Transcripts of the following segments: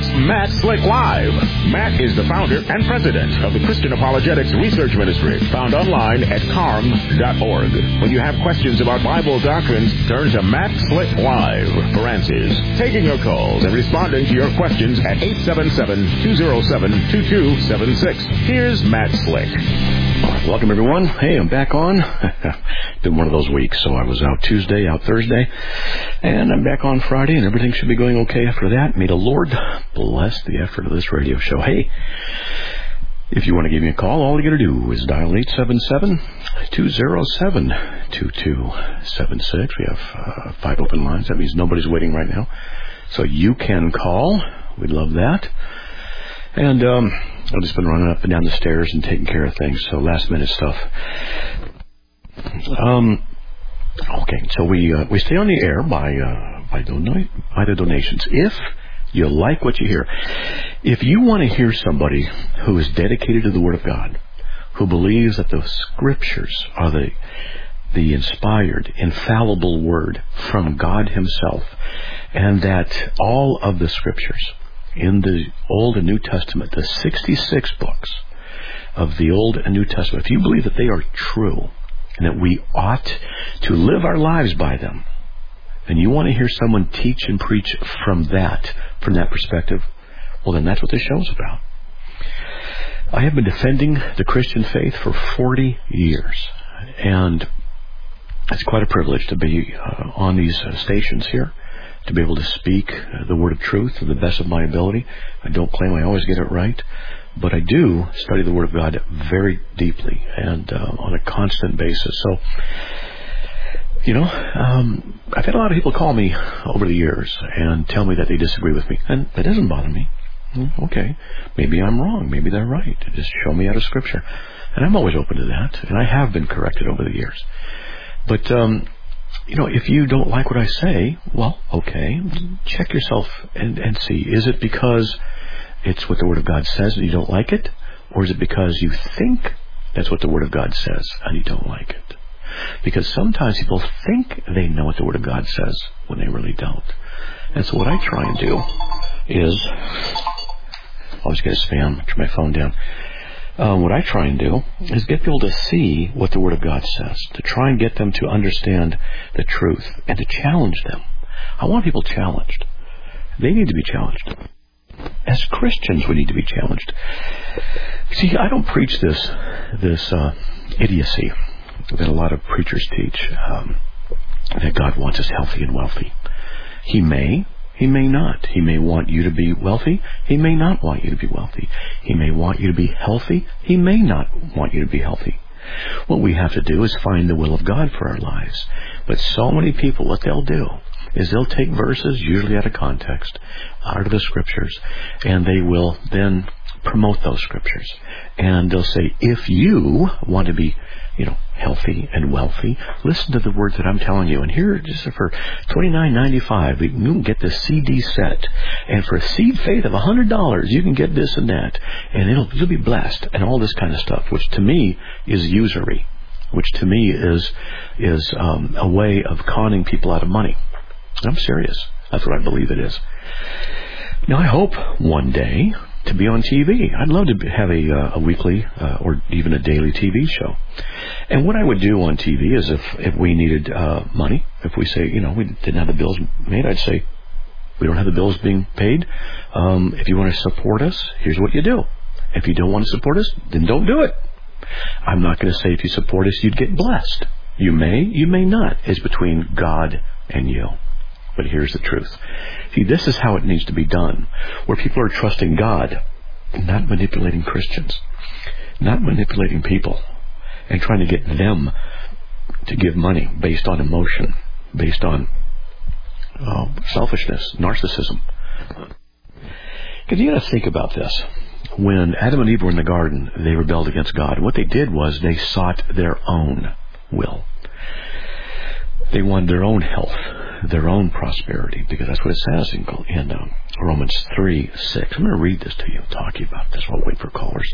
It's Matt Slick Live. Matt is the founder and president of the Christian Apologetics Research Ministry, found online at carm.org. When you have questions about Bible doctrines, turn to Matt Slick Live for answers. Taking your calls and responding to your questions at 877-207-2276. Here's Matt Slick. Welcome, everyone. Hey, I'm back on. Been one of those weeks, so I was out Tuesday, out Thursday, and I'm back on Friday, and everything should be going okay after that. May the Lord bless the effort of this radio show. Hey, if you want to give me a call, all you got to do is dial 877-207-2276. We have 5 open lines. That means nobody's waiting right now. So you can call. We'd love that. And I've just been running up and down the stairs and taking care of things, so last-minute stuff. Okay, so we stay on the air by the donations. If you like what you hear, if you want to hear somebody who is dedicated to the Word of God, who believes that the Scriptures are the inspired, infallible Word from God Himself, and that all of the Scriptures in the Old and New Testament, the 66 books of the Old and New Testament, if you believe that they are true and that we ought to live our lives by them, and you want to hear someone teach and preach from that perspective, well, then that's what this show's about. I have been defending the Christian faith for 40 years, and it's quite a privilege to be on these stations here, to be able to speak the word of truth to the best of my ability. I don't claim I always get it right, but I do study the Word of God very deeply and on a constant basis. So, I've had a lot of people call me over the years and tell me that they disagree with me, and that doesn't bother me. Okay, maybe I'm wrong, maybe they're right. Just show me out of Scripture. And I'm always open to that, and I have been corrected over the years. But, if you don't like what I say, well, okay, check yourself and see. Is it because it's what the Word of God says and you don't like it? Or is it because you think that's what the Word of God says and you don't like it? Because sometimes people think they know what the Word of God says when they really don't. And so what I try and do is, I'll just get a spam, turn my phone down. What I try and do is get people to see what the Word of God says, to try and get them to understand the truth and to challenge them. I want people challenged. They need to be challenged. As Christians, we need to be challenged. See, I don't preach this idiocy that a lot of preachers teach, that God wants us healthy and wealthy. He may not. He may want you to be wealthy. He may not want you to be wealthy. He may want you to be healthy. He may not want you to be healthy. What we have to do is find the will of God for our lives. But so many people, what they'll do is they'll take verses, usually out of context, out of the Scriptures, and they will then promote those Scriptures. And they'll say, if you want to be healthy and wealthy, listen to the words that I'm telling you. And here, just for $29.95, you can get this CD set. And for a seed faith of $100, you can get this and that. And you'll be blessed. And all this kind of stuff, which to me is usury. Which to me is a way of conning people out of money. I'm serious. That's what I believe it is. Now, I hope one day to be on TV. I'd love to have a weekly or even a daily TV show. And what I would do on TV is if we needed money, if we say, we didn't have the bills made, I'd say, we don't have the bills being paid. If you want to support us, here's what you do. If you don't want to support us, then don't do it. I'm not going to say if you support us, you'd get blessed. You may not. It's between God and you. But here's the truth. See, this is how it needs to be done, where people are trusting God, not manipulating Christians, not manipulating people, and trying to get them to give money based on emotion, based on selfishness, narcissism. Because you got to think about this. When Adam and Eve were in the garden, they rebelled against God. What they did was they sought their own will. They wanted their own health, their own prosperity, because that's what it says in Romans 3:6. I'm going to read this to you, talking about this. We'll wait for callers.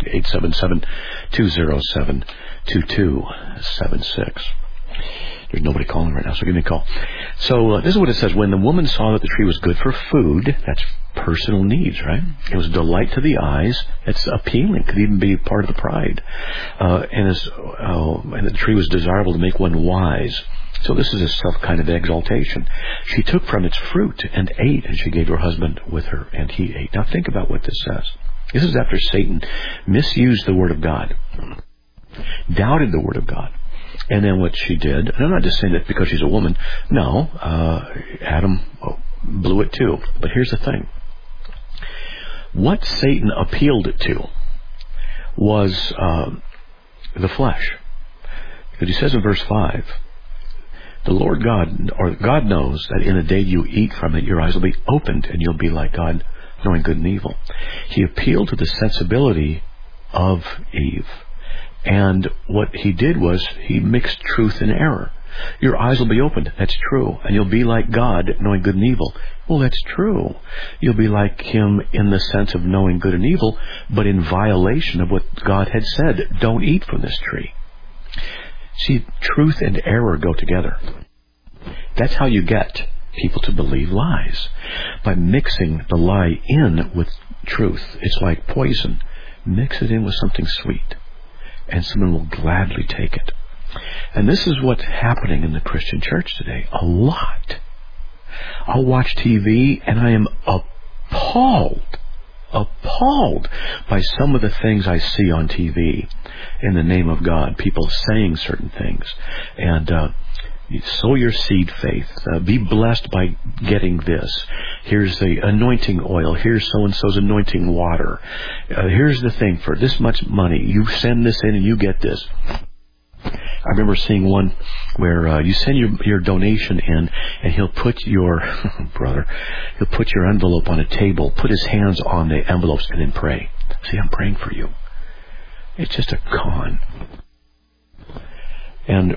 877-207-2276. There's nobody calling right now, so give me a call. So this is what it says. When the woman saw that the tree was good for food, that's personal needs, right? It was a delight to the eyes. It's appealing. Could even be part of the pride. And the tree was desirable to make one wise. So this is a self kind of exaltation. She took from its fruit and ate, and she gave her husband with her, and he ate. Now think about what this says. This is after Satan misused the Word of God, doubted the Word of God. And then what she did, and I'm not just saying that because she's a woman. No, Adam blew it too. But here's the thing. What Satan appealed to was the flesh. Because he says in verse 5, the Lord God, or God knows that in the day you eat from it, your eyes will be opened and you'll be like God, knowing good and evil. He appealed to the sensibility of Eve. And what he did was he mixed truth and error. Your eyes will be opened. That's true. And you'll be like God, knowing good and evil. Well, that's true. You'll be like him in the sense of knowing good and evil, but in violation of what God had said. Don't eat from this tree. See, truth and error go together. That's how you get people to believe lies. By mixing the lie in with truth. It's like poison. Mix it in with something sweet, and someone will gladly take it. And this is what's happening in the Christian church today. A lot. I'll watch TV and I am appalled by some of the things I see on TV in the name of God. People saying certain things. And sow your seed faith. Be blessed by getting this. Here's the anointing oil. Here's so-and-so's anointing water. Here's the thing. For this much money, you send this in and you get this. I remember seeing one where you send your donation in, and he'll put your he'll put your envelope on a table, put his hands on the envelopes, and then pray. See, I'm praying for you. It's just a con. And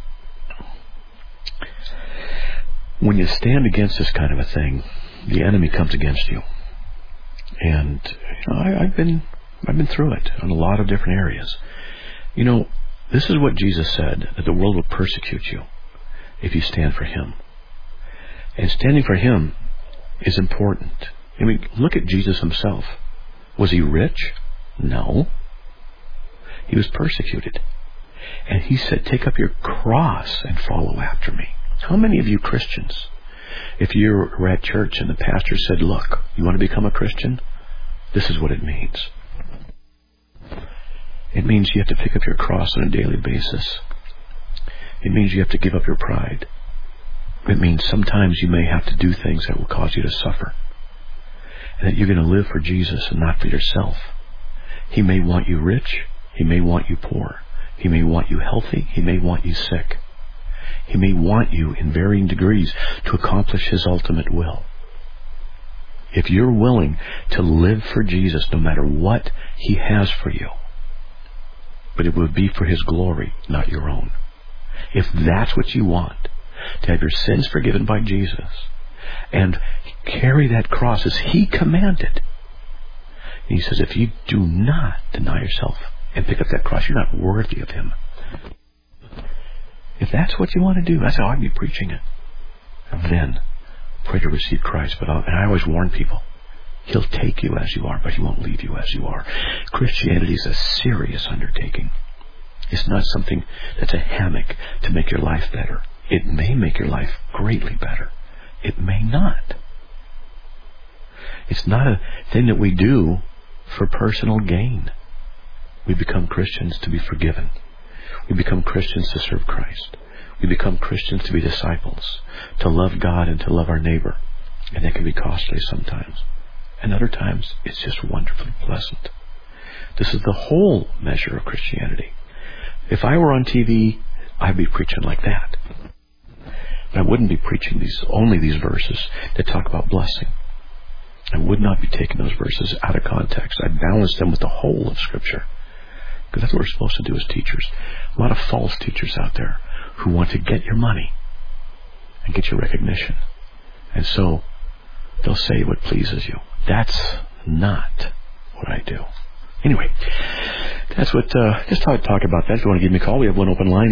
when you stand against this kind of a thing, the enemy comes against you. And I've been through it in a lot of different areas. This is what Jesus said, that the world will persecute you if you stand for Him. And standing for Him is important. I mean, look at Jesus Himself. Was He rich? No. He was persecuted. And He said, take up your cross and follow after me. How many of you Christians, if you were at church and the pastor said, look, you want to become a Christian? This is what it means. It means you have to pick up your cross on a daily basis. It means you have to give up your pride. It means sometimes you may have to do things that will cause you to suffer. And that you're going to live for Jesus and not for yourself. He may want you rich. He may want you poor. He may want you healthy. He may want you sick. He may want you in varying degrees to accomplish His ultimate will. If you're willing to live for Jesus no matter what He has for you, but it would be for His glory, not your own. If that's what you want, to have your sins forgiven by Jesus, and carry that cross as He commanded. And He says, if you do not deny yourself and pick up that cross, you're not worthy of Him. If that's what you want to do, that's how I'd be preaching it. And then pray to receive Christ. And I always warn people, He'll take you as you are, but He won't leave you as you are. Christianity is a serious undertaking. It's not something that's a hammock to make your life better. It may make your life greatly better. It may not. It's not a thing that we do for personal gain. We become Christians to be forgiven. We become Christians to serve Christ. We become Christians to be disciples, to love God and to love our neighbor. And that can be costly sometimes. And other times, it's just wonderfully pleasant. This is the whole measure of Christianity. If I were on TV, I'd be preaching like that. But I wouldn't be preaching only these verses that talk about blessing. I would not be taking those verses out of context. I'd balance them with the whole of Scripture. Because that's what we're supposed to do as teachers. A lot of false teachers out there who want to get your money and get your recognition. And so they'll say what pleases you. That's not what I do. Anyway, that's what, just thought I'd talk about that. If you want to give me a call, we have one open line,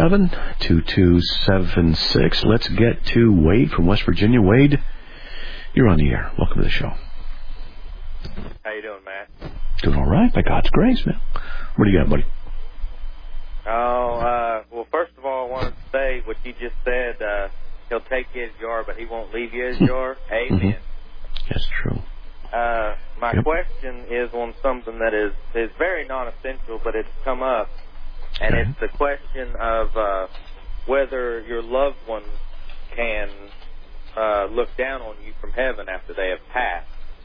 877-207-2276. Let's get to Wade from West Virginia. Wade, You're on the air. Welcome to the show. How you doing, Matt? Doing all right, by God's grace, man. What do you got, buddy? Well, first of all, I wanted to say what you just said. He'll take you as you are, but he won't leave you as you are. Amen. Mm-hmm. That's true. My question is on something that is very non-essential, but it's come up, and it's the question of whether your loved ones can look down on you from heaven after they have passed.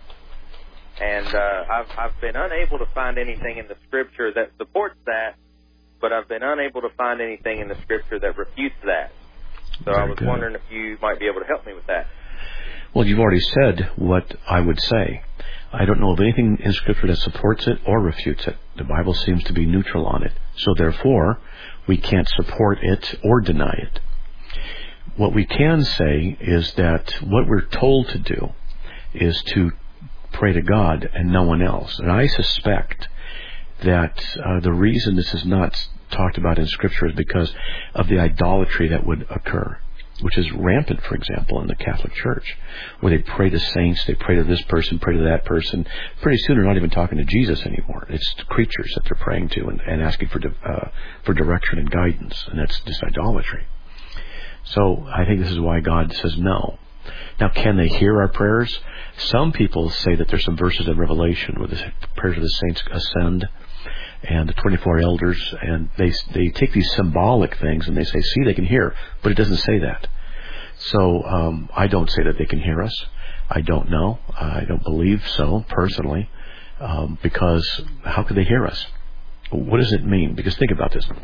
And I've been unable to find anything in the Scripture that supports that, but I've been unable to find anything in the Scripture that refutes that. So I was wondering if you might be able to help me with that. Well, you've already said what I would say. I don't know of anything in Scripture that supports it or refutes it. The Bible seems to be neutral on it. So therefore, we can't support it or deny it. What we can say is that what we're told to do is to pray to God and no one else. And I suspect that the reason this is not talked about in Scripture is because of the idolatry that would occur, which is rampant, for example, in the Catholic Church, where they pray to saints, they pray to this person, pray to that person. Pretty soon they're not even talking to Jesus anymore. It's creatures that they're praying to and asking for direction and guidance, and that's just idolatry. So I think this is why God says no. Now, can they hear our prayers? Some people say that there's some verses in Revelation where the prayers of the saints ascend, and the 24 elders, and they take these symbolic things and they say, see, they can hear, but it doesn't say that. So I don't say that they can hear us. I don't know. I don't believe so, personally, because how could they hear us? What does it mean? Because think about this.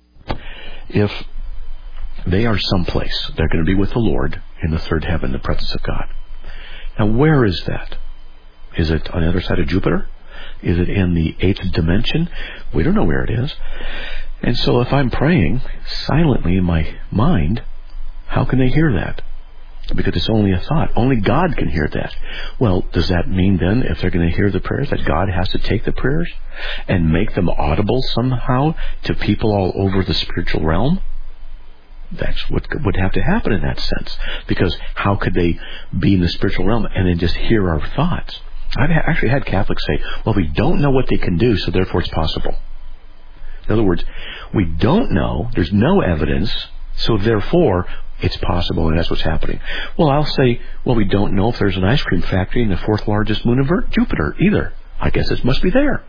If they are someplace, they're going to be with the Lord in the third heaven, the presence of God. Now, where is that? Is it on the other side of Jupiter? Is it in the 8th dimension? We don't know where it is. And so if I'm praying silently in my mind, how can they hear that? Because it's only a thought. Only God can hear that. Well, does that mean then, if they're going to hear the prayers, that God has to take the prayers and make them audible somehow to people all over the spiritual realm? That's what would have to happen in that sense. Because how could they be in the spiritual realm and then just hear our thoughts? I've actually had Catholics say, well, we don't know what they can do, so therefore it's possible. In other words, we don't know, there's no evidence, so therefore it's possible, and that's what's happening. Well, I'll say, well, we don't know if there's an ice cream factory in the 4th largest moon of Jupiter either. I guess it must be there.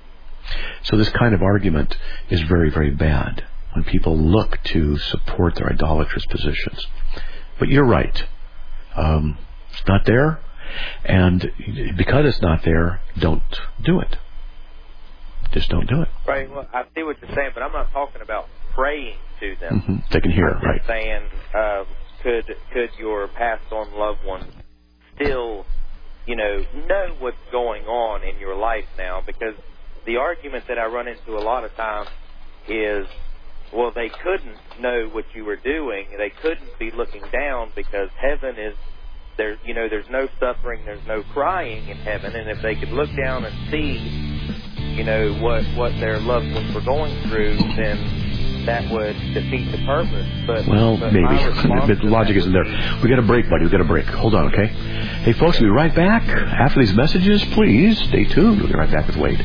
So this kind of argument is very, very bad when people look to support their idolatrous positions. But you're right. It's not there. And because it's not there, don't do it. Just don't do it. Right. Well, I see what you're saying, but I'm not talking about praying to them. Mm-hmm. They can hear, I'm right? just saying, could your passed on loved one still, know what's going on in your life now? Because the argument that I run into a lot of times is, well, they couldn't know what you were doing. They couldn't be looking down because heaven is. There's no suffering, there's no crying in heaven, and if they could look down and see, what their loved ones were going through, then that would defeat the purpose. But maybe. The logic isn't there. We got a break, buddy. We got a break. Hold on, okay? Hey, folks, we'll be right back after these messages. Please stay tuned. We'll be right back with Wade.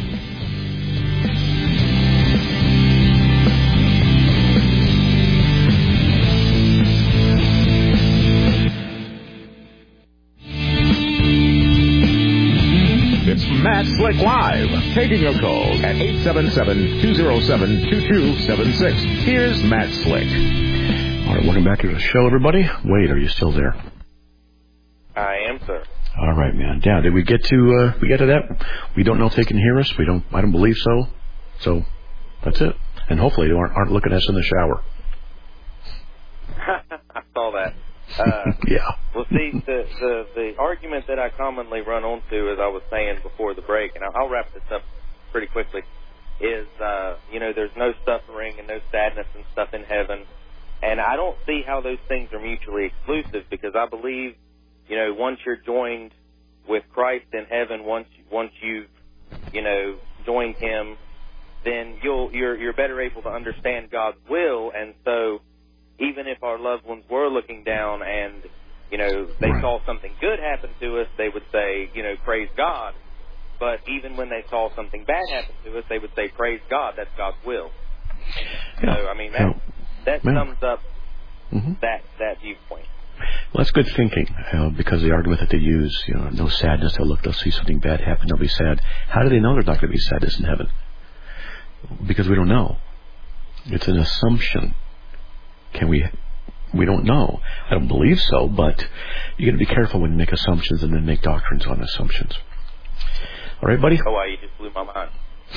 Matt Slick Live, taking your calls at 877-207-2276. Here's Matt Slick. All right, welcome back to the show, everybody. Wade, are you still there? I am, sir. All right, man. Yeah, did we get to that? We don't know if they can hear us. I don't believe so. So that's it. And hopefully they aren't looking at us in the shower. I saw that. Yeah. Well, see, the argument that I commonly run onto, as I was saying before the break, and I'll wrap this up pretty quickly, is, there's no suffering and no sadness and stuff in heaven. And I don't see how those things are mutually exclusive, because I believe, once you're joined with Christ in heaven, once you've, joined Him, then you're better able to understand God's will. And so even if our loved ones were looking down and, they saw something good happen to us, they would say, praise God. But even when they saw something bad happen to us, they would say, praise God, that's God's will. Yeah. So, I mean, that sums up that viewpoint. Well, that's good thinking, because the argument that they use, no sadness, they'll see something bad happen, they'll be sad. How do they know there's not going to be sadness in heaven? Because we don't know. It's an assumption. We don't know. I don't believe so, but you got to be careful when you make assumptions and then make doctrines on assumptions. All right, buddy? Oh, wow, you just blew my mind.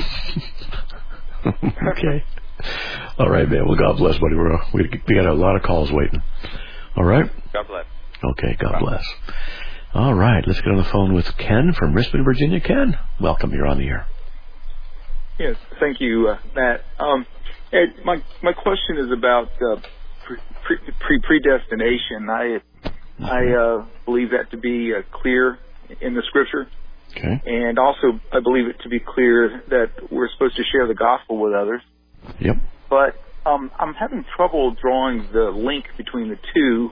Okay. All right, man. Well, God bless, buddy. We got a lot of calls waiting. All right? God bless. Okay, God bless. All right, let's get on the phone with Ken from Richmond, Virginia. Ken, welcome. You're on the air. Yes, thank you, Matt. Ed, my question is about predestination. I believe that to be clear in the Scripture. Okay. And also, I believe it to be clear that we're supposed to share the gospel with others. Yep. But I'm having trouble drawing the link between the two.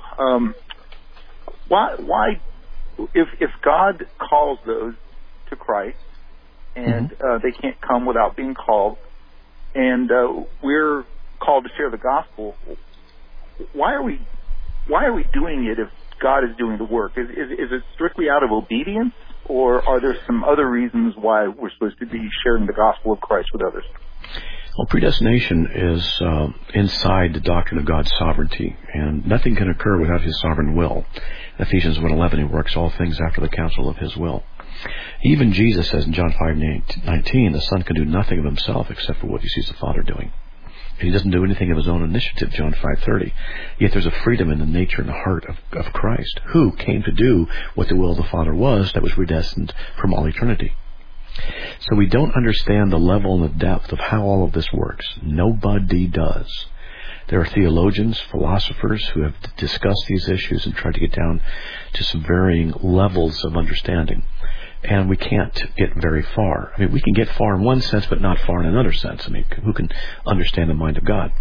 Why, if God calls those to Christ, and they can't come without being called, and we're called to share the gospel, why are we doing it if God is doing the work? Is it strictly out of obedience, or are there some other reasons why we're supposed to be sharing the gospel of Christ with others? Well, predestination is inside the doctrine of God's sovereignty, and nothing can occur without His sovereign will. In Ephesians 1:11, He works all things after the counsel of His will. Even Jesus says in John 5:19, the Son can do nothing of Himself except for what He sees the Father doing. And He doesn't do anything of His own initiative, John 5:30. Yet there's a freedom in the nature and the heart of Christ, who came to do what the will of the Father was, that was predestined from all eternity. So we don't understand the level and the depth of how all of this works. Nobody does. There are theologians, philosophers who have discussed these issues and tried to get down to some varying levels of understanding. And we can't get very far. I mean, we can get far in one sense, but not far in another sense. I mean, who can understand the mind of God?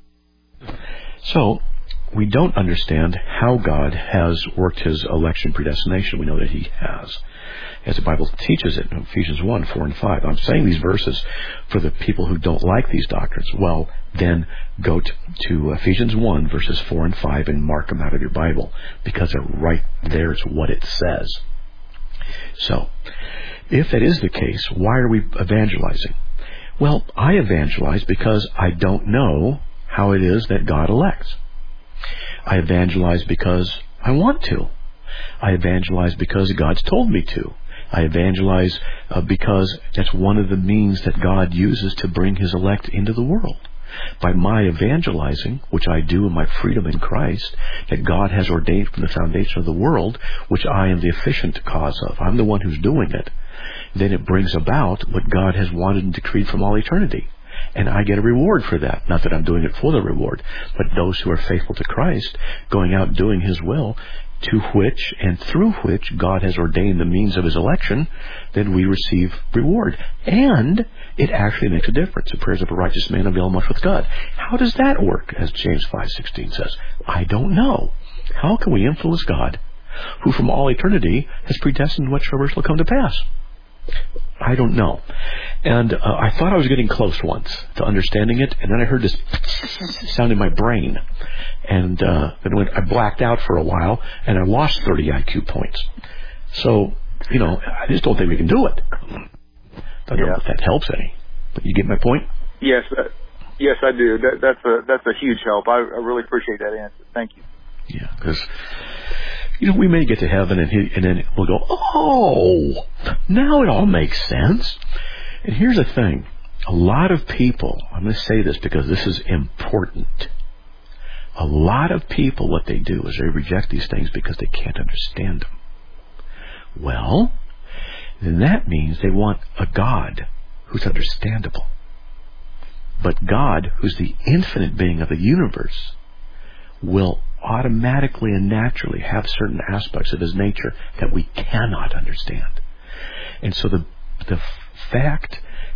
So, we don't understand how God has worked His election predestination. We know that He has, as the Bible teaches it in Ephesians 1:4 and 5. I'm saying these verses for the people who don't like these doctrines. Well, then go to Ephesians 1, verses 4 and 5, and mark them out of your Bible, because they're right there. It's what it says. So, if that is the case, why are we evangelizing? Well, I evangelize because I don't know how it is that God elects. I evangelize because I want to. I evangelize because God's told me to. I evangelize because that's one of the means that God uses to bring His elect into the world. By my evangelizing, which I do in my freedom in Christ, that God has ordained from the foundation of the world, which I am the efficient cause of. I'm the one who's doing it. Then it brings about what God has wanted and decreed from all eternity. And I get a reward for that. Not that I'm doing it for the reward, but those who are faithful to Christ, going out doing His will, to which and through which God has ordained the means of His election, then we receive reward. And it actually makes a difference. The prayers of a righteous man avail much with God. How does that work, as James 5:16 says? I don't know. How can we influence God, who from all eternity has predestined whatsoever shall come to pass? I don't know. And I thought I was getting close once to understanding it, and then I heard this sound in my brain. And then I blacked out for a while, and I lost 30 IQ points. So, I just don't think we can do it. I don't know if that helps any. But you get my point? Yes, yes, I do. That's a huge help. I really appreciate that answer. Thank you. Yeah, because we may get to heaven and then we'll go, oh, now it all makes sense. And here's the thing. A lot of people, I'm going to say this because this is important. A lot of people, what they do is they reject these things because they can't understand them. Well, then that means they want a God who's understandable. But God, who's the infinite being of the universe, will automatically and naturally have certain aspects of His nature that we cannot understand. And so the fact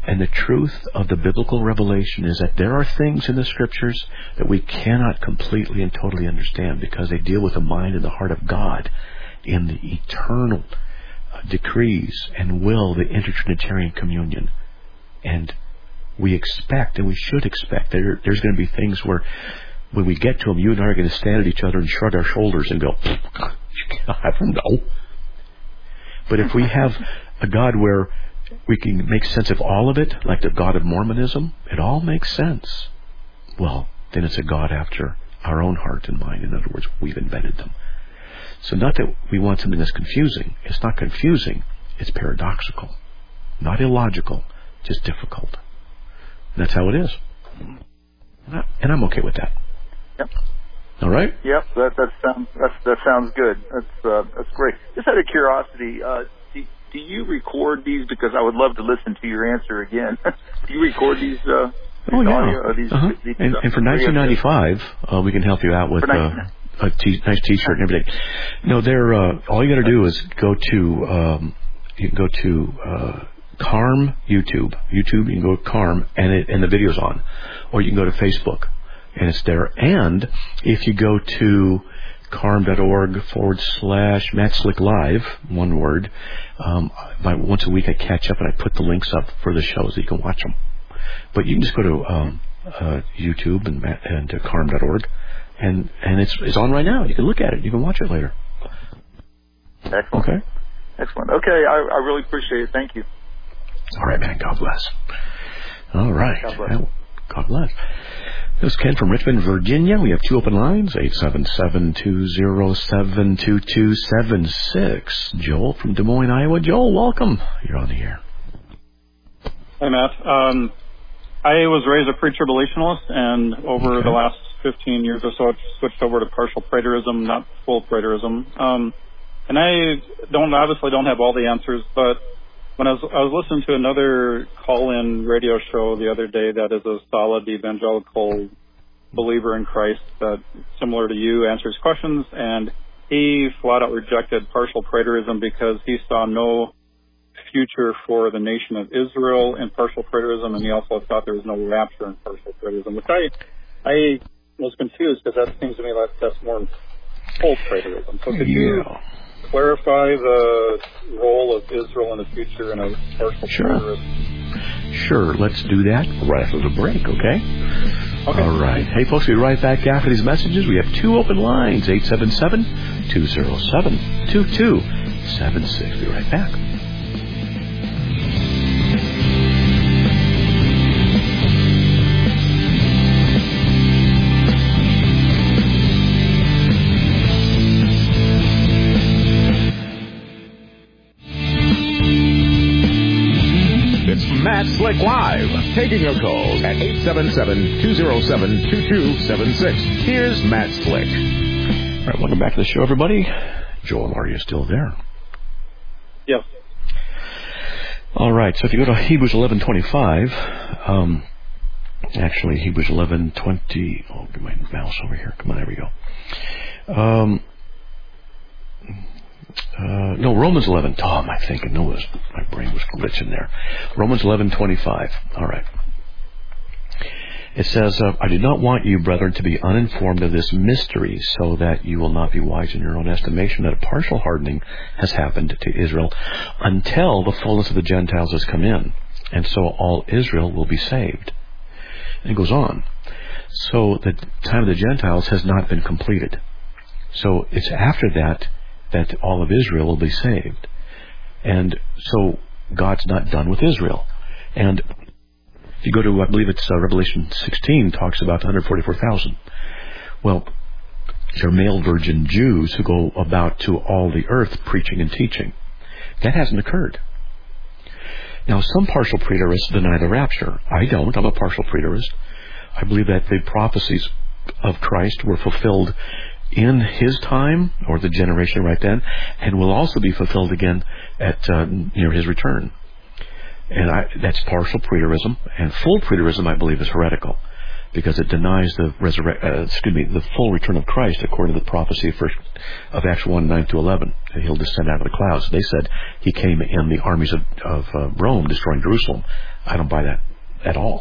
And the truth of the biblical revelation is that there are things in the Scriptures that we cannot completely and totally understand because they deal with the mind and the heart of God in the eternal decrees and will, the intertrinitarian communion. And we expect, and we should expect, there's going to be things where when we get to them, you and I are going to stand at each other and shrug our shoulders and go, I don't know. But if we have a God where we can make sense of all of it, like the God of Mormonism, it all makes sense. Well, then it's a God after our own heart and mind. In other words, we've invented them. So not that we want something that's confusing. It's not confusing. It's paradoxical. Not illogical, just difficult. And that's how it is. And I'm okay with that. Yep. All right? Yep, that sounds good. That's great. Just out of curiosity, do you record these? Because I would love to listen to your answer again. Do you record these? Oh, yeah. Audio, these, and for $19.95, we can help you out with a nice T-shirt and everything. No, all you got to do is go to you can go to Carm YouTube. You can go to Carm, and the video's on, or you can go to Facebook, and it's there. And if you go to carm.org/Matt Slick Live, one word, once a week I catch up and I put the links up for the shows so you can watch them. But you can just go to YouTube and to carm.org, and it's on right now. You can look at it. You can watch it later. Excellent. Okay. Excellent. Okay, I really appreciate it. Thank you. All right, man. God bless. All right. God bless. This is Ken from Richmond, Virginia. We have two open lines, 877-207-2276. Joel from Des Moines, Iowa. Joel, welcome. You're on the air. Hey, Matt. I was raised a pre-tribulationalist, and over the last 15 years or so, I've switched over to partial preterism, not full preterism. And I obviously don't have all the answers, but when I was listening to another call-in radio show the other day that is a solid evangelical believer in Christ that, similar to you, answers questions, and he flat out rejected partial preterism because he saw no future for the nation of Israel in partial preterism, and he also thought there was no rapture in partial preterism, which I was confused because that seems to me like that's more full preterism. So could you clarify the role of Israel in the future in a partial preterism? Sure, let's do that right after the break, okay? All right. Hey, folks, we'll be right back after these messages. We have two open lines, 877-207-2276. Be right back. Matt Slick Live, taking your calls at 877-207-2276. Here's Matt Slick. All right, welcome back to the show, everybody. Joel, are you still there? Yes. All right, so if you go to Hebrews 11:25, actually Hebrews 11:20. Oh, get my mouse over here. Come on, there we go. No, Romans 11. Oh, am I thinking? No, my brain was glitching there. Romans 11:25. All right. It says, I do not want you, brethren, to be uninformed of this mystery, so that you will not be wise in your own estimation, that a partial hardening has happened to Israel until the fullness of the Gentiles has come in, and so all Israel will be saved. And it goes on. So the time of the Gentiles has not been completed. So it's after that all of Israel will be saved. And so God's not done with Israel. And if you go to, I believe it's Revelation 16, talks about 144,000. Well, they're male virgin Jews who go about to all the earth preaching and teaching. That hasn't occurred. Now, some partial preterists deny the rapture. I don't. I'm a partial preterist. I believe that the prophecies of Christ were fulfilled in his time, or the generation right then, and will also be fulfilled again at near his return. And that's partial preterism, and full preterism, I believe, is heretical, because it denies the the full return of Christ according to the prophecy of Acts 1:9-11. He'll descend out of the clouds. They said he came in the armies of Rome, destroying Jerusalem. I don't buy that at all.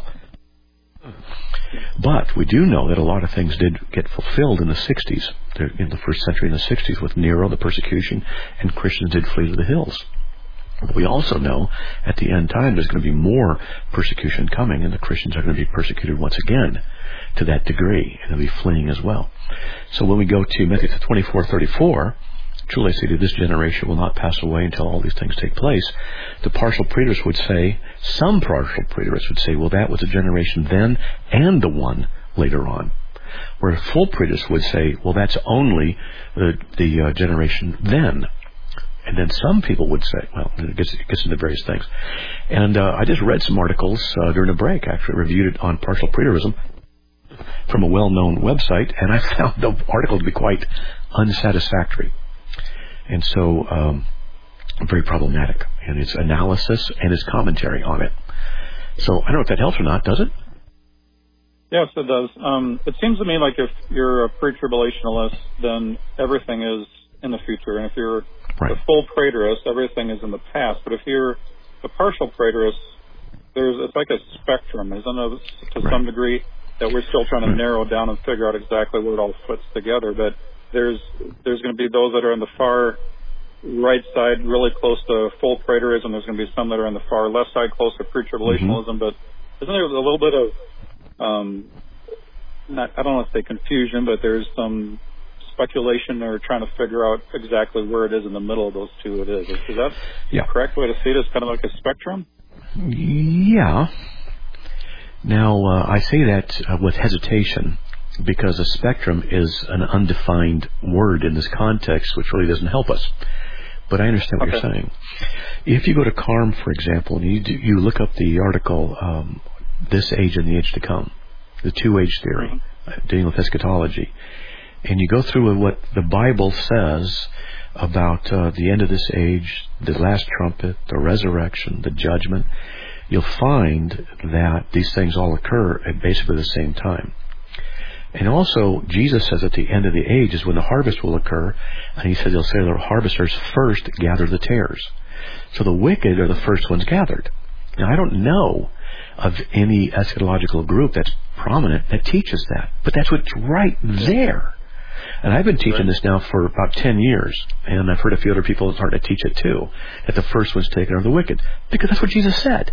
But we do know that a lot of things did get fulfilled in the 60s, in the first century in the 60s, with Nero, the persecution, and Christians did flee to the hills. We also know at the end time there's going to be more persecution coming, and the Christians are going to be persecuted once again to that degree, and they'll be fleeing as well. So when we go to Matthew 24:34, truly I say to you, this generation will not pass away until all these things take place. The partial preterists would say, some partial preterists would say, well, that was a generation then and the one later on. Where a full preterist would say, well, that's only the generation then. And then some people would say, well, it gets into various things. And I just read some articles during a break, actually reviewed it on partial preterism from a well-known website, and I found the article to be quite unsatisfactory. And so very problematic in its analysis and its commentary on it. So I don't know if that helps or not, does it? Yes, it does. It seems to me like if you're a pre-tribulationalist, then everything is in the future. And if you're a full preterist, everything is in the past. But if you're a partial preterist, it's like a spectrum, isn't it, to some degree, that we're still trying to narrow down and figure out exactly where it all fits together. But there's going to be those that are on the far right side, really close to full preterism. There's going to be some that are on the far left side, close to pre-tribulationalism. But isn't there a little bit of, I don't want to say confusion, but there's some speculation or trying to figure out exactly where it is in the middle of those two it is. Is that the correct way to see it? It's kind of like a spectrum? Yeah. Now, I say that with hesitation because a spectrum is an undefined word in this context, which really doesn't help us. But I understand what you're saying. If you go to CARM, for example, and you look up the article, This Age and the Age to Come, the two-age theory, dealing with eschatology, and you go through what the Bible says about the end of this age, the last trumpet, the resurrection, the judgment, you'll find that these things all occur at basically the same time. And also, Jesus says at the end of the age is when the harvest will occur, and he says he'll say the harvesters first gather the tares. So the wicked are the first ones gathered. Now, I don't know of any eschatological group that's prominent that teaches that, but that's what's right there. And I've been teaching this now for about 10 years, and I've heard a few other people starting to teach it too, that the first one's taken are the wicked, because that's what Jesus said.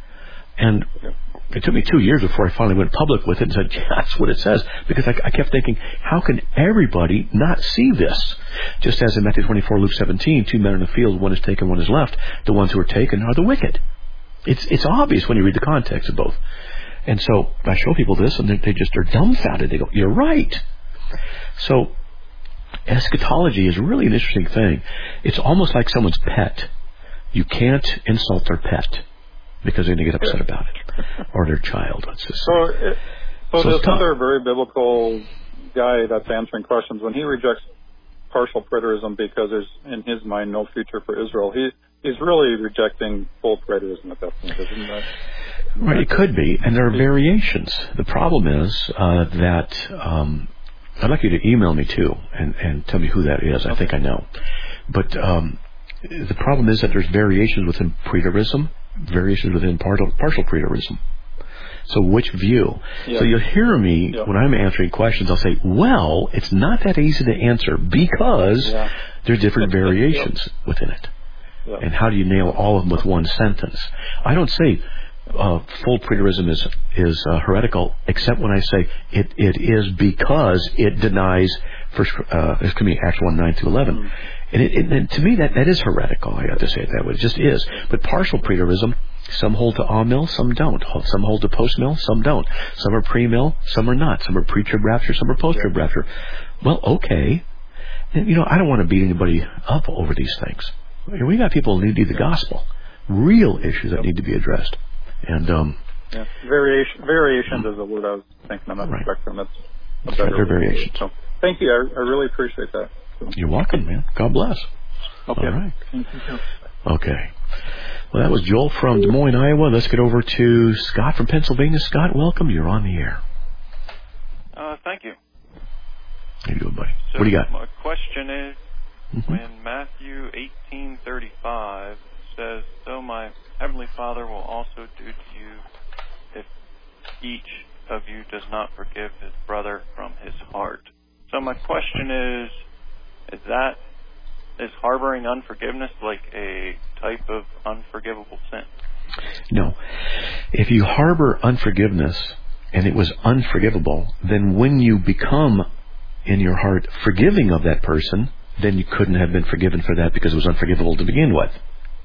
And it took me 2 years before I finally went public with it and said, yeah, that's what it says, because I kept thinking, how can everybody not see this? Just as in Matthew 24, Luke 17, 2 men in the field, one is taken, one is left. The ones who are taken are the wicked. It's obvious when you read the context of both. And so I show people this, and they just are dumbfounded. They go, you're right. So eschatology is really an interesting thing. It's almost like someone's pet. You can't insult their pet because they're going to get upset about it, or their child. Let's just say. So this other very biblical guy that's answering questions, when he rejects partial preterism because there's, in his mind, no future for Israel, he's really rejecting full preterism at that point, isn't that? Right, it could be, and there are variations. The problem is that I'd like you to email me too and tell me who that is. I think I know. But the problem is that there's variations within preterism, variations within partial preterism. So which view? Yeah. So you'll hear me when I'm answering questions, I'll say, well, it's not that easy to answer because there's different variations within it. Yeah. And how do you nail all of them with one sentence? I don't say full preterism is heretical, except when I say it is because it denies Acts 1:9-11. And to me, that is heretical. I have to say it that way. It just is. But partial preterism, some hold to amill, some don't. Some hold to post-mill, some don't. Some are pre-mill, some are not. Some are pre-trib rapture, some are post-trib rapture. Well, okay. And, I don't want to beat anybody up over these things. We got people who need the gospel. Real issues that need to be addressed. And variations is a word I was thinking about the spectrum. That's a better variations. So, thank you. I really appreciate that. You're welcome, man. God bless. Okay. All right. Okay. Well, that was Joel from Des Moines, Iowa. Let's get over to Scott from Pennsylvania. Scott, welcome. You're on the air. Thank you. How you doing, buddy? So what do you got? My question is, when Matthew 18:35 says, "So my heavenly Father will also do to you if each of you does not forgive his brother from his heart." So my question is harboring unforgiveness like a type of unforgivable sin? No. If you harbor unforgiveness and it was unforgivable, then when you become in your heart forgiving of that person, then you couldn't have been forgiven for that because it was unforgivable to begin with.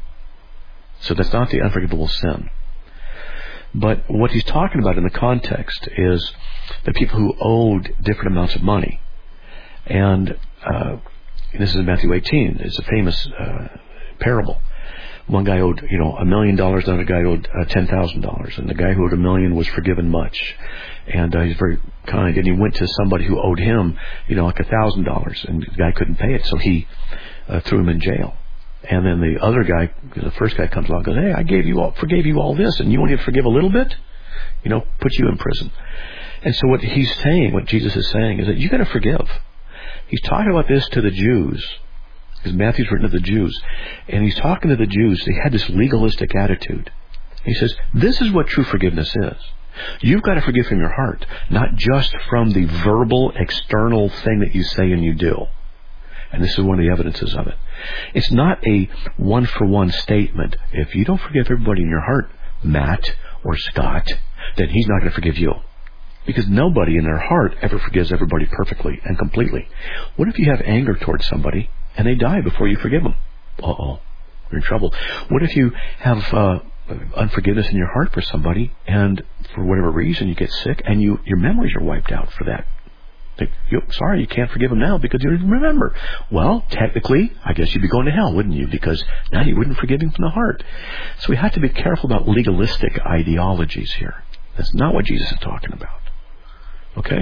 So that's not the unforgivable sin. But what he's talking about in the context is the people who owed different amounts of money. And this is in Matthew 18. It's a famous parable. One guy owed, $1 million, another guy owed $10,000. And the guy who owed $1 million was forgiven much. And he's very kind. And he went to somebody who owed him, like $1,000. And the guy couldn't pay it, so he threw him in jail. And then the other guy, the first guy comes along and goes, "Hey, I forgave you all this, and you want to forgive a little bit? Put you in prison." And so what he's saying, what Jesus is saying, is that you got to forgive. He's talking about this to the Jews, because Matthew's written to the Jews, and he's talking to the Jews. They had this legalistic attitude. He says, this is what true forgiveness is. You've got to forgive from your heart, not just from the verbal, external thing that you say and you do. And this is one of the evidences of it. It's not a one-for-one statement. If you don't forgive everybody in your heart, Matt or Scott, then he's not going to forgive you. Because nobody in their heart ever forgives everybody perfectly and completely. What if you have anger towards somebody and they die before you forgive them? Uh-oh, you're in trouble. What if you have unforgiveness in your heart for somebody and for whatever reason you get sick and your memories are wiped out for that? Sorry, you can't forgive them now because you didn't remember. Well, technically, I guess you'd be going to hell, wouldn't you? Because now you wouldn't forgive him from the heart. So we have to be careful about legalistic ideologies here. That's not what Jesus is talking about. Okay?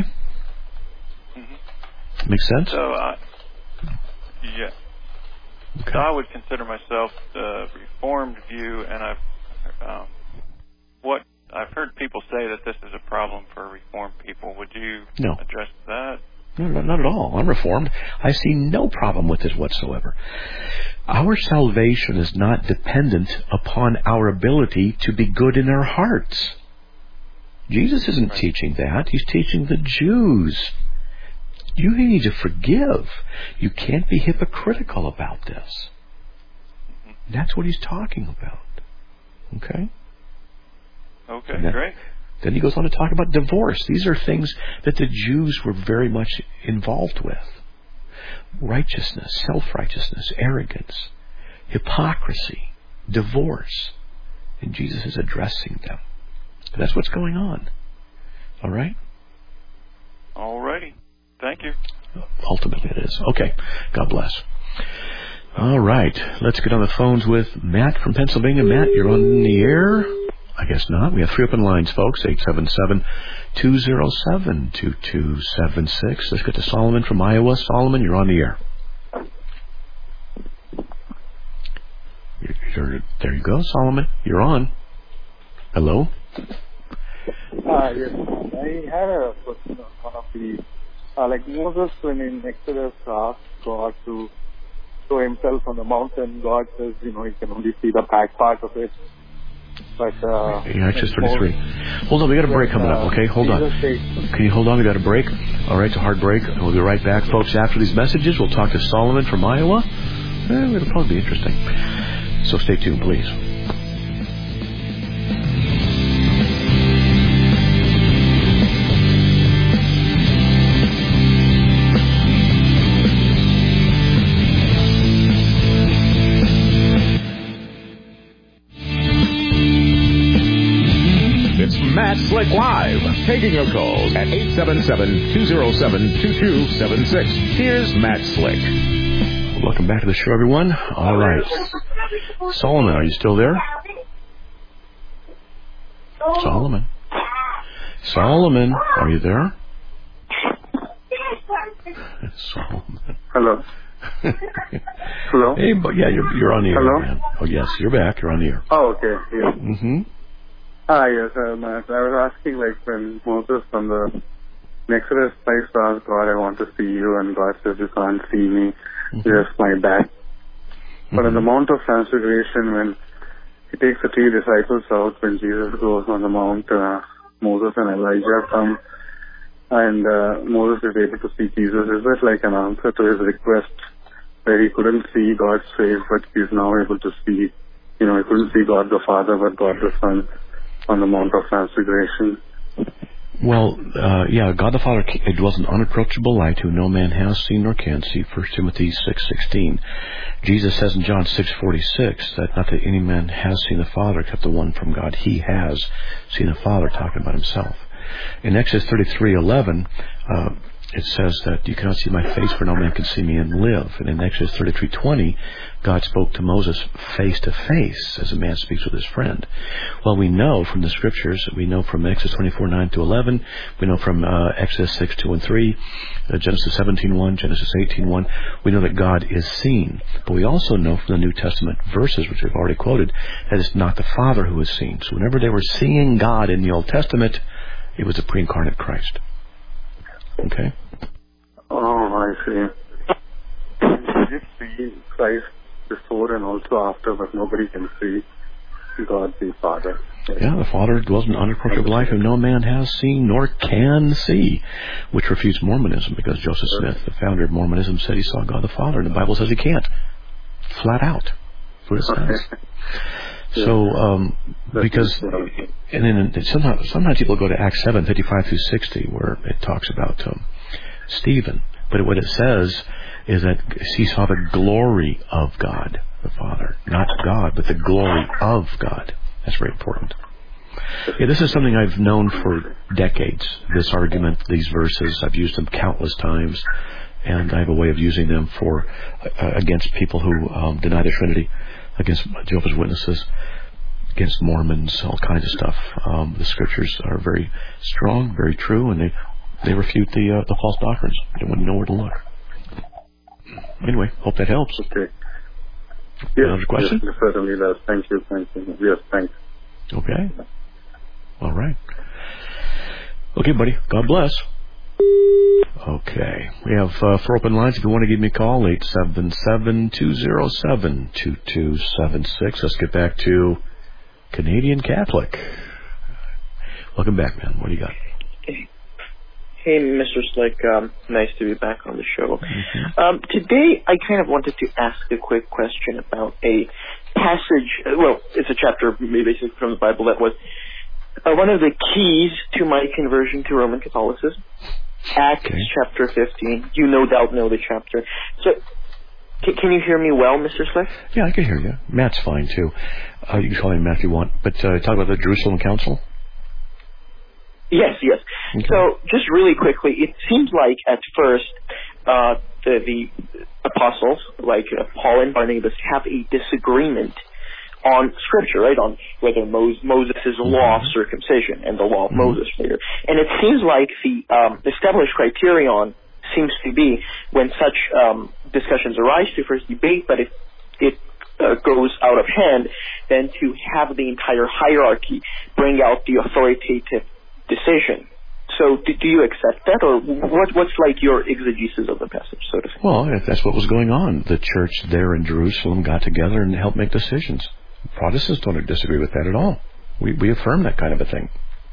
Mm-hmm. Make sense? So, yeah. Okay. So I would consider myself the Reformed view, and I've heard people say that this is a problem for Reformed people. Would you address that? No, not at all. I'm Reformed. I see no problem with this whatsoever. Our salvation is not dependent upon our ability to be good in our hearts. Jesus isn't teaching that. He's teaching the Jews. You need to forgive. You can't be hypocritical about this. That's what he's talking about. Okay? Okay, great. Then he goes on to talk about divorce. These are things that the Jews were very much involved with. Righteousness, self-righteousness, arrogance, hypocrisy, divorce. And Jesus is addressing them. That's what's going on. All right? All righty. Thank you. Ultimately it is. Okay. God bless. All right. Let's get on the phones with Matt from Pennsylvania. Matt, you're on the air? I guess not. We have 3 open lines, folks. 877-207-2276. Let's get to Solomon from Iowa. Solomon, you're on the air. There you go, Solomon. You're on. Hello? Yes. I had a question on one of the, like Moses, when in Exodus asked God to show himself on the mountain, God says, he can only see the back part of it. But, Exodus 33. Hold on, we got a break coming up, okay? Hold on. Can you hold on? We got a break. All right, it's a hard break. We'll be right back, folks. After these messages, we'll talk to Solomon from Iowa. It'll probably be interesting. So stay tuned, please. Matt Slick Live, taking your calls at 877-207-2276. Here's Matt Slick. Welcome back to the show, everyone. All right. Solomon, are you still there? Solomon, are you there? Solomon. Hello. Hello. Hey, but yeah, you're on the air. Hello. Man. Oh yes, you're back. You're on the air. Oh, okay. Yeah. Mm-hmm. Yes, Matt. I was asking, like, when Moses on the in Exodus 5 says, God, I want to see you, and God says, you can't see me, just my back. But on the Mount of Transfiguration, when he takes the three disciples out, when Jesus goes on the Mount, Moses and Elijah come, and Moses is able to see Jesus. Is that like an answer to his request, where he couldn't see God's face, but he's now able to see, he couldn't see God the Father, but God the Son on the Mount of Transfiguration? Well, God the Father dwells in unapproachable light, who no man has seen nor can see, 1 Timothy 6:16. Jesus says in John 6:46 that not that any man has seen the Father except the one from God. He has seen the Father, talking about himself. In Exodus 33:11, it says that you cannot see my face, for no man can see me and live. And in Exodus 33:20, God spoke to Moses face to face, as a man speaks with his friend. Well, we know from the scriptures, we know from Exodus 24:9-11, we know from Exodus 6:2 and 3, Genesis 17:1, Genesis 18:1, we know that God is seen. But we also know from the New Testament verses, which we've already quoted, that it's not the Father who is seen. So whenever they were seeing God in the Old Testament, it was the pre-incarnate Christ. Okay? Oh, I see. You did see Christ before and also after, but nobody can see God the Father. Yeah, the Father dwells in unapproachable light, whom no man has seen nor can see, which refutes Mormonism, because Joseph Smith, the founder of Mormonism, said he saw God the Father, and the Bible says he can't. Flat out. That's what it says. So, because, and then sometimes people go to Acts 7:55-60, where it talks about Stephen. But what it says is that he saw the glory of God, the Father. Not God, but the glory of God. That's very important. Yeah, this is something I've known for decades, this argument, these verses. I've used them countless times, and I have a way of using them for against people who deny the Trinity, against Jehovah's Witnesses, against Mormons, all kinds of stuff. The scriptures are very strong, very true, and they refute the false doctrines. They wouldn't know where to look. Anyway, hope that helps. Okay. Another question? Yes, certainly does. Thank you. Yes, thanks. Okay. All right. Okay, buddy. God bless. Okay. We have 4 open lines. If you want to give me a call, 877-207-2276. Let's get back to Canadian Catholic. Welcome back, man. What do you got? Hey, Mr. Slick. Nice to be back on the show. Today, I kind of wanted to ask a quick question about a passage. Well, it's a chapter basically from the Bible that was one of the keys to my conversion to Roman Catholicism. Acts chapter 15. You no doubt know the chapter. So, can you hear me well, Mr. Slick? Yeah, I can hear you. Matt's fine, too. You can call him Matt if you want. But talk about the Jerusalem Council? Yes. Okay. So, just really quickly, it seems like at first the apostles, like Paul and Barnabas, have a disagreement on Scripture, right? On whether Moses' law of circumcision and the law of Moses later. And it seems like the established criterion seems to be, when such discussions arise, to first debate, but if it goes out of hand, then to have the entire hierarchy bring out the authoritative decision. So do you accept that, or what's like your exegesis of the passage, so to speak? Well, that's what was going on. The church there in Jerusalem got together and helped make decisions. Protestants don't disagree with that at all. We affirm that kind of a thing.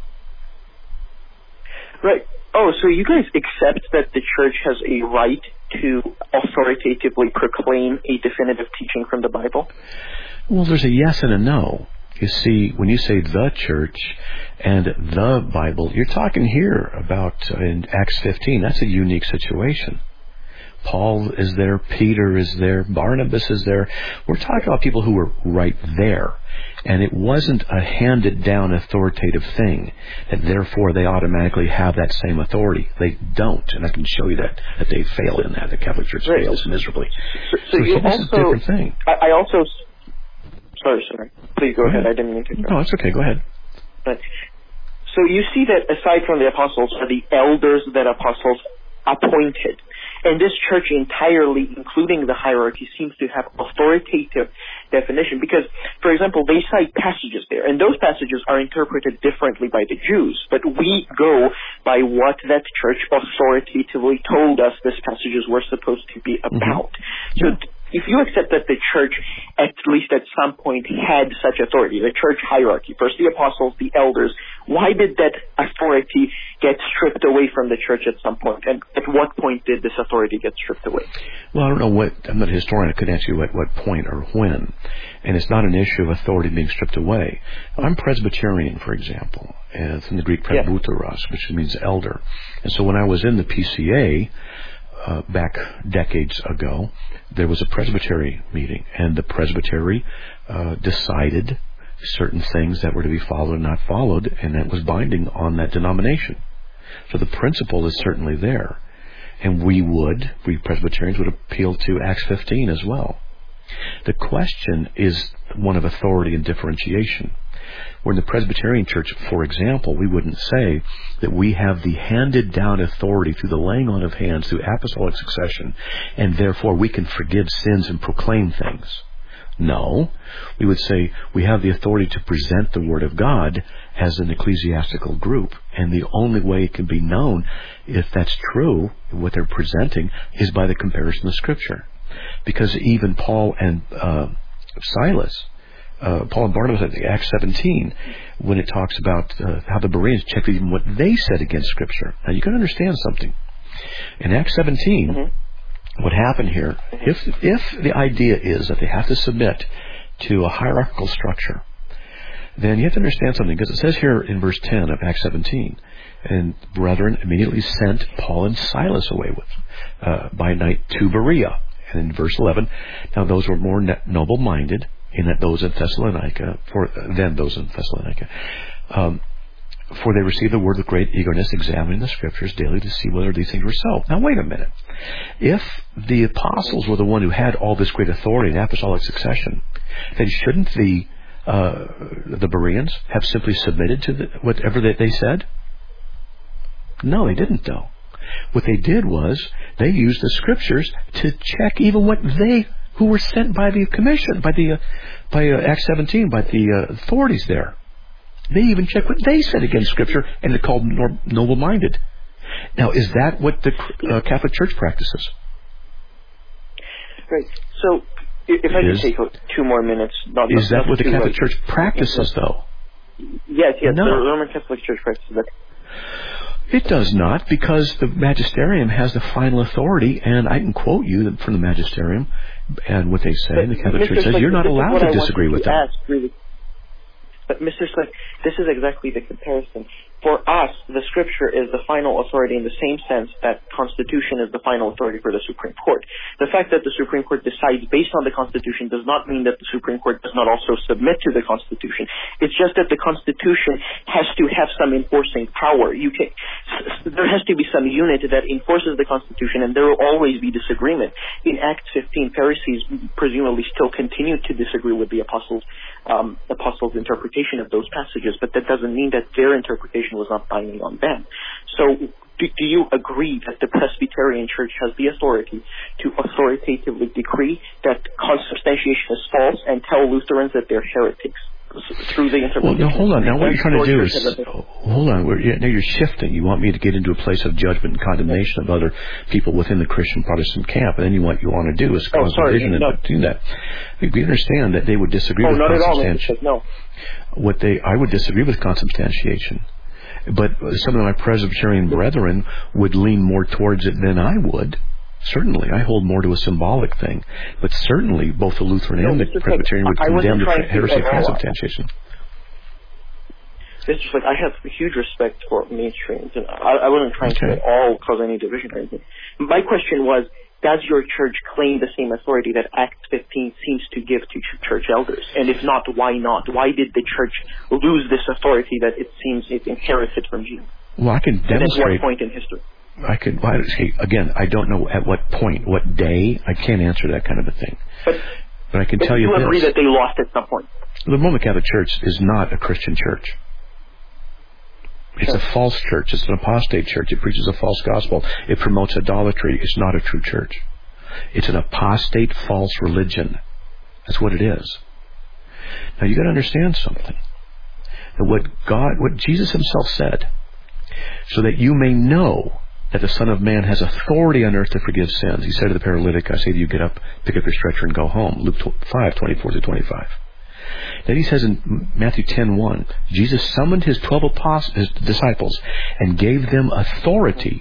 Right. Oh, so you guys accept that the church has a right to authoritatively proclaim a definitive teaching from the Bible? Well, there's a yes and a no. You see, when you say the church and the Bible, you're talking here about in Acts 15. That's a unique situation. Paul is there, Peter is there, Barnabas is there. We're talking about people who were right there. And it wasn't a handed-down authoritative thing, that therefore they automatically have that same authority. They don't, and I can show you that they fail in that. The Catholic Church fails miserably. So you this also, is a different thing. I also... Sorry. Please go ahead. I didn't mean to interrupt. No, it's okay. Go ahead. But, so you see that aside from the apostles are the elders that apostles appointed. And this church entirely, including the hierarchy, seems to have authoritative definition because, for example, they cite passages there, and those passages are interpreted differently by the Jews, but we go by what that church authoritatively told us these passages were supposed to be about. So if you accept that the church, at least at some point, had such authority, the church hierarchy, first the apostles, the elders, why did that authority get stripped away from the church at some point? And at what point did this authority get stripped away? Well, I don't know I'm not a historian. I couldn't answer you at what point or when. And it's not an issue of authority being stripped away. I'm Presbyterian, for example, and it's in the Greek presbyteros, which means elder. And so when I was in the PCA, back decades ago, there was a presbytery meeting, and the presbytery decided certain things that were to be followed and not followed, and that was binding on that denomination. So the principle is certainly there. And we Presbyterians would appeal to Acts 15 as well. The question is one of authority and differentiation. Where in the Presbyterian Church, for example, we wouldn't say that we have the handed down authority through the laying on of hands, through apostolic succession, and therefore we can forgive sins and proclaim things. No, we would say we have the authority to present the Word of God as an ecclesiastical group, and the only way it can be known if that's true, what they're presenting, is by the comparison of Scripture. Because even Paul and Silas, Paul and Barnabas at Acts 17, when it talks about how the Bereans checked even what they said against Scripture. Now, you got to understand something. In Acts 17, what happened here, if the idea is that they have to submit to a hierarchical structure, then you have to understand something, because it says here in verse 10 of Acts 17, and brethren immediately sent Paul and Silas away by night to Berea. And in verse 11, now those were more noble-minded than those in Thessalonica, for they received the word with great eagerness, examining the Scriptures daily to see whether these things were so. Now, wait a minute. If the apostles were the one who had all this great authority in apostolic succession, then shouldn't the Bereans have simply submitted to whatever they said? No, they didn't, though. What they did was they used the Scriptures to check even what who were sent by the commission, by Acts 17, by the authorities there. They even checked what they said against Scripture, and they're called noble-minded. Now, is that what the Catholic Church practices? Right. So, if I could take 2 more minutes. Is that what the Catholic Church practices, though? Yes, no. The Roman Catholic Church practices that. It does not, because the magisterium has the final authority, and I can quote you from the magisterium and what they say. And the Catholic Church says you're not allowed to disagree with them. But Mr. Slick, this is exactly the comparison. For us, the Scripture is the final authority in the same sense that Constitution is the final authority for the Supreme Court. The fact that the Supreme Court decides based on the Constitution does not mean that the Supreme Court does not also submit to the Constitution. It's just that the Constitution has to have some enforcing power. There has to be some unit that enforces the Constitution, and there will always be disagreement. In Acts 15, Pharisees presumably still continued to disagree with the apostles' interpretation of those passages, but that doesn't mean that their interpretation was not binding on them. So do you agree that the Presbyterian Church has the authority to authoritatively decree that consubstantiation is false and tell Lutherans that they're heretics through the interpretation? Well, now, hold on. Now what you're trying to do is... Hold on. Now you're shifting. You want me to get into a place of judgment and condemnation of other people within the Christian Protestant camp, and then what you want to do is cause division and do that. We understand that they would disagree with consubstantiation. No. I would disagree with consubstantiation. But some of my Presbyterian brethren would lean more towards it than I would. Certainly, I hold more to a symbolic thing. But certainly, both the Lutheran and the Presbyterian would condemn the heresy of consubstantiation. It's just like I have huge respect for mainstreams, and I wasn't trying to at all cause any division or anything. My question was, does your church claim the same authority that Acts 15 seems to give to church elders? And if not, why not? Why did the church lose this authority that it seems it inherited from Jesus? Well, I can demonstrate. And at what point in history? Again, I don't know at what point, what day. I can't answer that kind of a thing. But I can tell you this. You agree that they lost at some point? The Roman Catholic Church is not a Christian church. It's a false church. It's an apostate church. It preaches a false gospel. It promotes idolatry. It's not a true church. It's an apostate false religion. That's what it is. Now you got to understand something. That what Jesus himself said, so that you may know that the Son of Man has authority on earth to forgive sins. He said to the paralytic, I say to you, get up, pick up your stretcher and go home. Luke 5:24-25. Then he says in Matthew 10:1, Jesus summoned his 12 his disciples and gave them authority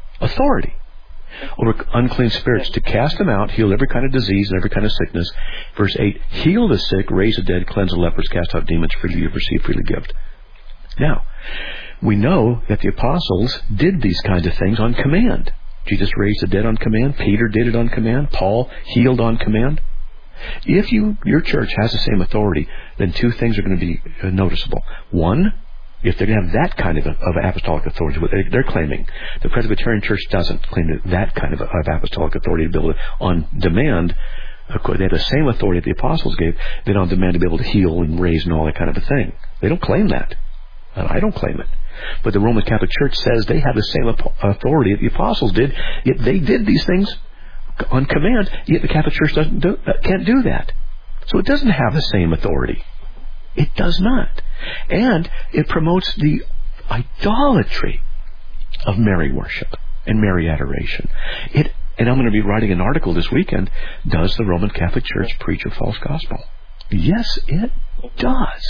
over unclean spirits to cast them out, heal every kind of disease and every kind of sickness. Verse 8, heal the sick, raise the dead, cleanse the lepers, cast out demons, freely you receive, freely give. Now, we know that the apostles did these kinds of things on command. Jesus raised the dead on command. Peter did it on command. Paul healed on command. If your church has the same authority, then two things are going to be noticeable. One, if they have that kind of apostolic authority, they're claiming. The Presbyterian Church doesn't claim that kind of apostolic authority to be able to, on demand, they have the same authority that the apostles gave, then on demand to be able to heal and raise and all that kind of a thing. They don't claim that. And I don't claim it. But the Roman Catholic Church says they have the same authority that the apostles did, yet they did these things on command, yet the Catholic Church can't do that. So it doesn't have the same authority. It does not. And it promotes the idolatry of Mary worship and Mary adoration. And I'm going to be writing an article this weekend, does the Roman Catholic Church preach a false gospel? Yes, it does.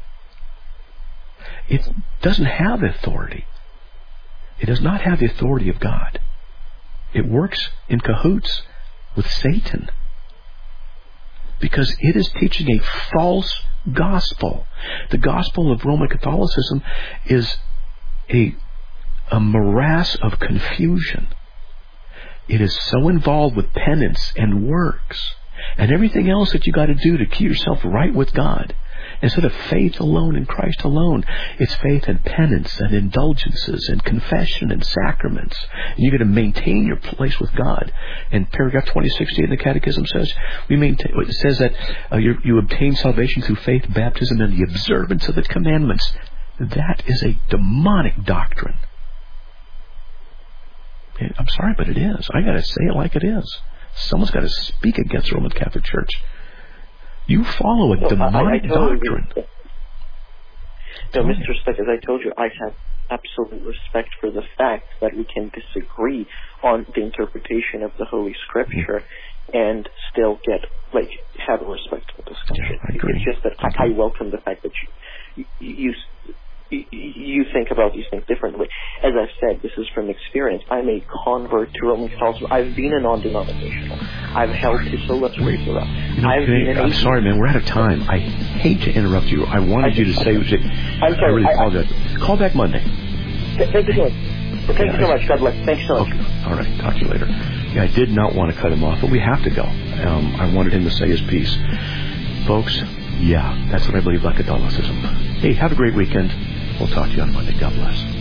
It doesn't have authority. It does not have the authority of God. It works in cahoots with Satan because it is teaching a false gospel. The gospel of Roman Catholicism is a morass of confusion. It is so involved with penance and works and everything else that you got to do to keep yourself right with God. Instead of faith alone in Christ alone, it's faith and penance and indulgences and confession and sacraments. And you're going to maintain your place with God. And paragraph 2068 in the Catechism says, it says that you obtain salvation through faith, baptism, and the observance of the commandments. That is a demonic doctrine. I'm sorry, but it is. I got to say it like it is. Someone's got to speak against the Roman Catholic Church. You follow a demonic doctrine. No, Mr. Speck, as I told you, I have absolute respect for the fact that we can disagree on the interpretation of the Holy Scripture and still have a respectful discussion. Yeah, I agree. It's just that I welcome the fact that you think about these things differently. As I've said, this is from experience. I'm a convert to Roman Catholicism. I've been a non-denominational. I've held to Sola Scriptura. I'm sorry, man. We're out of time. I hate to interrupt you. I wanted you to say... I'm sorry. I really apologize. Call back Monday. Thank you so much. Thank you so much. God bless. Thanks so much. Okay. All right. Talk to you later. Yeah, I did not want to cut him off, but we have to go. I wanted him to say his piece. Folks, yeah, that's what I believe about Catholicism. Hey, have a great weekend. We'll talk to you on Monday. God bless.